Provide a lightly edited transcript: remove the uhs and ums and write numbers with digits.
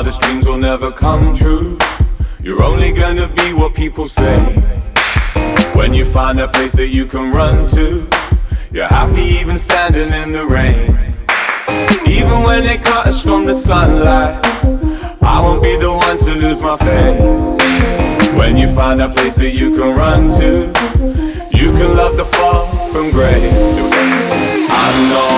wildest dreams will never come true. You're only gonna be what people say. When you find that place that you can run to, you're happy even standing in the rain. Even when they cut us from the sunlight, I won't be the one to lose my face. When you find that place that you can run to, you can love the fall from grace. I know